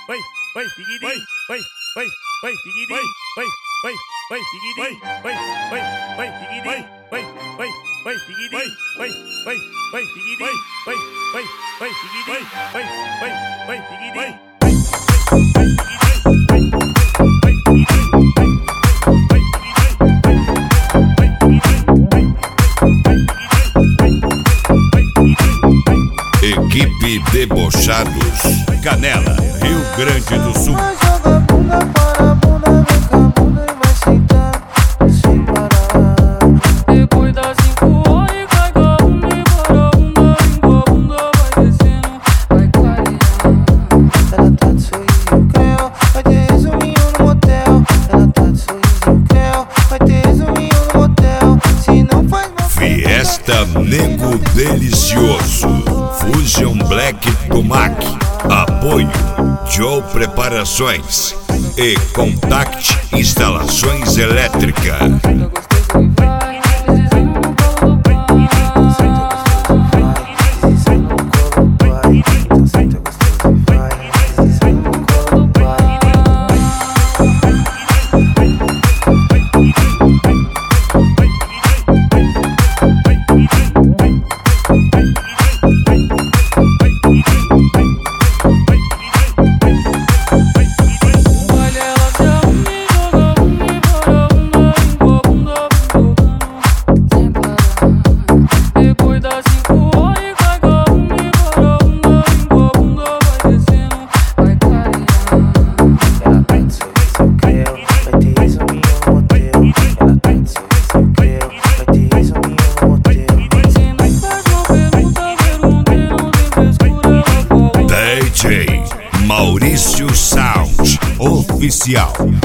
Equipe Debochados, Canela, Rio Grande do Sul. Joga a bunda para a bunda, vem com a bunda e vai sentar sem parar. Depois das 5 horas cai com a bunda e para a bunda, vem com a bunda, vai descendo, vai clareando. Ela tá de sorriso creu, vai ter resuminho no motel. Ela tá de sorriso creu, vai ter resuminho no motel. Se não faz mal, Fiesta Nego Delicioso, Fusion Black do Mac. Apoio Joe Preparações e Contact Instalações Elétricas. DJ Maurício Sound Oficial.